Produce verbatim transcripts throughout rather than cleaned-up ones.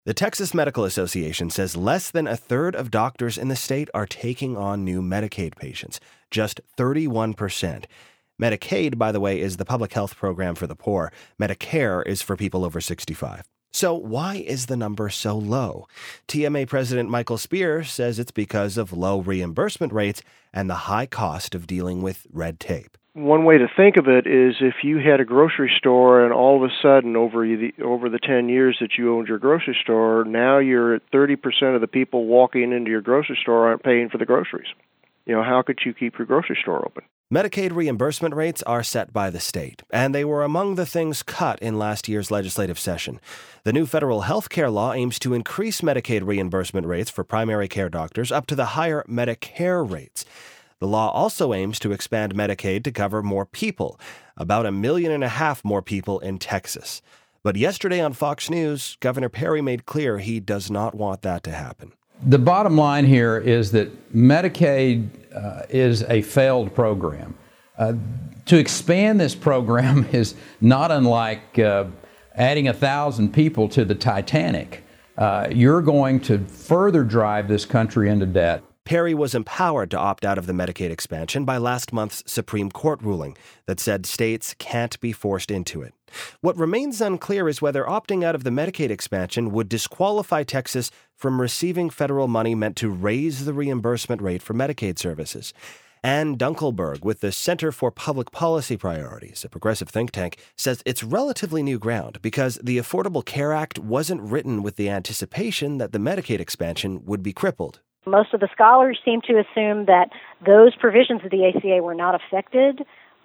The Texas Medical Association says less than a third of doctors in the state are taking on new Medicaid patients, just thirty-one percent. Medicaid, by the way, is the public health program for the poor. Medicare is for people over sixty-five. So why is the number so low? T M A President Michael Speer says it's because of low reimbursement rates and the high cost of dealing with red tape. One way to think of it is if you had a grocery store and all of a sudden over the over the ten years that you owned your grocery store, now you're at thirty percent of the people walking into your grocery store aren't paying for the groceries. You know, how could you keep your grocery store open? Medicaid reimbursement rates are set by the state, and they were among the things cut in last year's legislative session. The new federal health care law aims to increase Medicaid reimbursement rates for primary care doctors up to the higher Medicare rates. The law also aims to expand Medicaid to cover more people, about a million and a half more people in Texas. But yesterday on Fox News, Governor Perry made clear he does not want that to happen. The bottom line here is that Medicaid uh, is a failed program. Uh, to expand this program is not unlike uh, adding a thousand people to the Titanic. Uh, you're going to further drive this country into debt. Perry was empowered to opt out of the Medicaid expansion by last month's Supreme Court ruling that said states can't be forced into it. What remains unclear is whether opting out of the Medicaid expansion would disqualify Texas from receiving federal money meant to raise the reimbursement rate for Medicaid services. Ann Dunkelberg with the Center for Public Policy Priorities, a progressive think tank, says it's relatively new ground because the Affordable Care Act wasn't written with the anticipation that the Medicaid expansion would be crippled. Most of the scholars seem to assume that those provisions of the A C A were not affected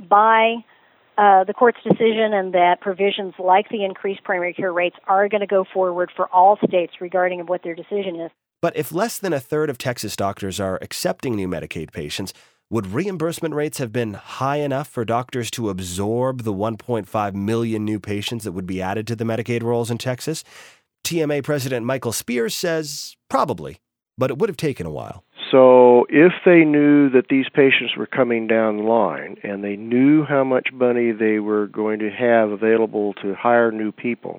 by uh, the court's decision, and that provisions like the increased primary care rates are going to go forward for all states regarding what their decision is. But if less than a third of Texas doctors are accepting new Medicaid patients, would reimbursement rates have been high enough for doctors to absorb the one point five million new patients that would be added to the Medicaid rolls in Texas? T M A President Michael Speer says probably, but it would have taken a while. So if they knew that these patients were coming down the line and they knew how much money they were going to have available to hire new people,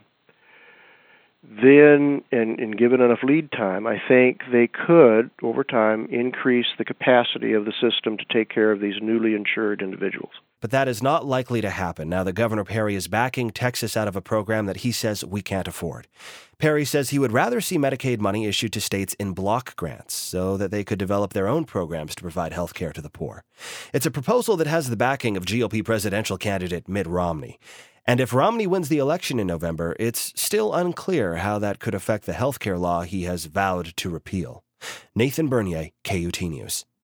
then, and, and given enough lead time, I think they could, over time, increase the capacity of the system to take care of these newly insured individuals. But that is not likely to happen now that Governor Perry is backing Texas out of a program that he says we can't afford. Perry says he would rather see Medicaid money issued to states in block grants so that they could develop their own programs to provide health care to the poor. It's a proposal that has the backing of G O P presidential candidate Mitt Romney. And if Romney wins the election in November, it's still unclear how that could affect the health care law he has vowed to repeal. Nathan Bernier, K U T News.